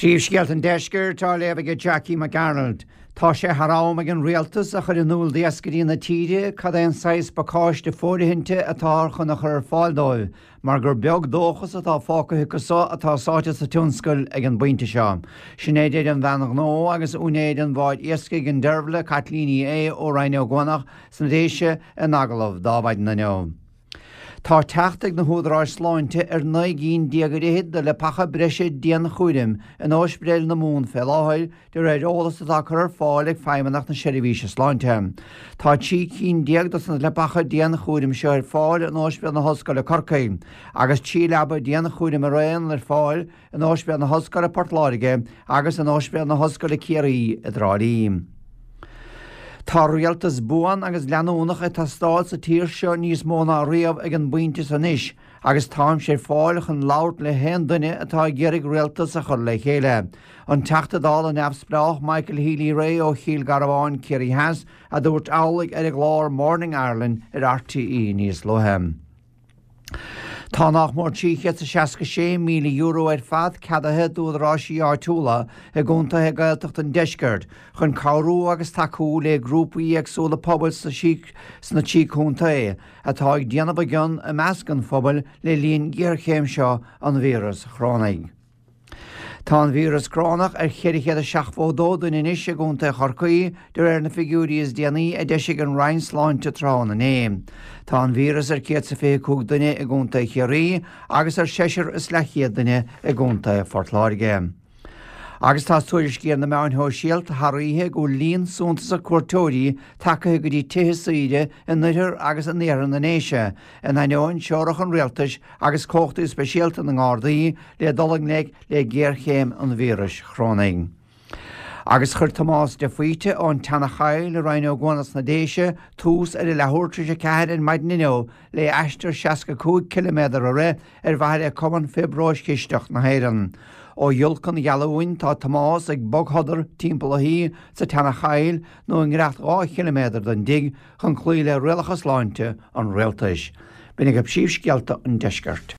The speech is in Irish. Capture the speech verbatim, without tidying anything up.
Príomhscéalt an deisceir tá léamh go Jackie McArnold. Tá sé thrám ag an rialtas a chur in núil déascarí na tíre cad é an sais bacáis de fórihinnte atá chun na chur fáildóil, mar gur beag dóchas atá fácathe cosá atá sáte sa tiúnscoil ag an buinte seo. Sinnéad an bhenach nó agus únéad an bháid iascaigh an derbhla Catlíní é ó Raineó Gwanach san déise an agalamh dábhaid na neo. Tá teachtaigh na húdráis sláinte ar naigín diagarihéad de le pacha breise déan chuirim in áisbréil na mún fel áhail de réid ólas atá chur fáil ag feimmenach na seirbhíse sláinte. Tá tí cín diaagdas na le pacha déan chuirim seo ar fáil in áisbréil na hoscail le Corcaigh, agus tí leba déan chuirim ar réan ar fáil in áisbréil na hoscail le Portláirige agus in áisbréil na hoscail le Ciaraí a Drádaí. Tá rialtas buan agus leanúnach tá stáil sa tír seo níos móna riamh ag an buinte san isis, agus táim sé fáilech an lát le hen duine atá ggéirigh rialtas a chur le chéile. An teachtadáil an neamhsprách Michael Healy Ray ó Chiel Garabháin Céirí Has a dúirt álaigh ar ag lár Morning Ireland ar R T E níos lothe. Tá nach mór tíché sa seaca sé míle euro ar fad cadathe dúdrásí áitiúla a gúntathe gailteach an deisceart, chun cabhrú agus takeú le grúpaí agsúla pobl sa sna tíúnta é, atá ag déanamh gan a meascan phobal le líon ggéirchéim seo an víras chránaigh. Tá an víras cránach ar chéirichéad a seachfódó in inis a gúnta Chorcaí de ar na figúrí is déanaí a deise an Rhein sláinte trán na néim. Tá an víras ar céad sa fé cúg duine a gúnta Chiaraí agus ar séisiir is lechiad duine a gúnta Fortláirige. Agus tá tuairis céar na meáin hóisialt tharíthe go líon súntas a cuairtóirí take go dtí tuithe in nuidir agus an néan na néise, in aineoin seoireach an rialtas agus cóchtaí speisialta na ngádaí le dulagnéig le ggéirchéim an víras chránaigh. Agus chur Tomás de Fuite ón Teannachail le Raineó Gwanas na déise tús ar i lethúirte sé cead in maid nineo le eistir seaca cúig kilometr a ré ar bhaile cumann fibróis cisteach na héireann. Ó dheolcan Gallowin tá Tomás ag boghadar timppla a hí sa Teannachail nó an greacht á kilometr den dig chun clúile rialachas láinte an réaltais. B'nig ab síomhscealta an deisceart.